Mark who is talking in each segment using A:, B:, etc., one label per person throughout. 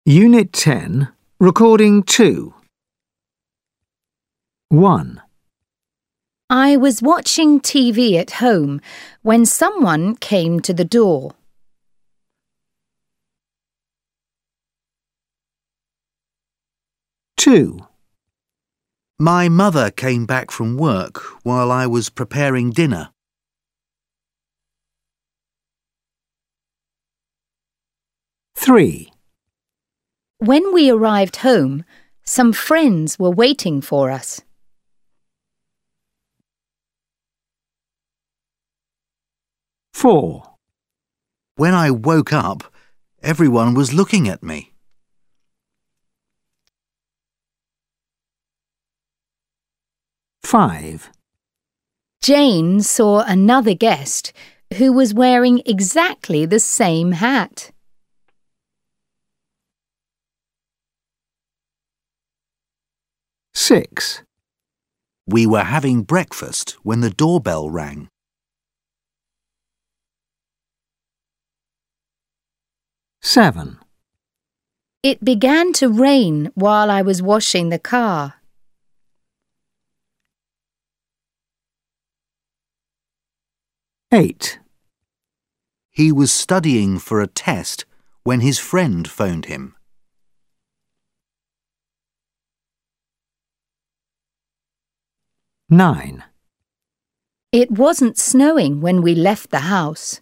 A: Unit 10, Recording 2. 1.
B: I was watching TV at home when someone came to the door.
A: 2.
C: My mother came back from work while I was preparing dinner.
A: 3.
B: When we arrived home, some friends were waiting for us.
A: 4.
C: When I woke up, everyone was looking at me.
A: 5.
B: Jane saw another guest who was wearing exactly the same hat.
A: 6.
C: We were having breakfast when the doorbell rang.
A: 7.
B: It began to rain while I was washing the car.
A: 8.
C: He was studying for a test when his friend phoned him.
A: 9.
B: It wasn't snowing when we left the house.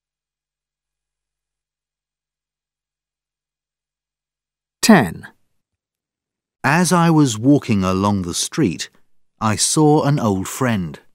A: 10.
C: As I was walking along the street, I saw an old friend.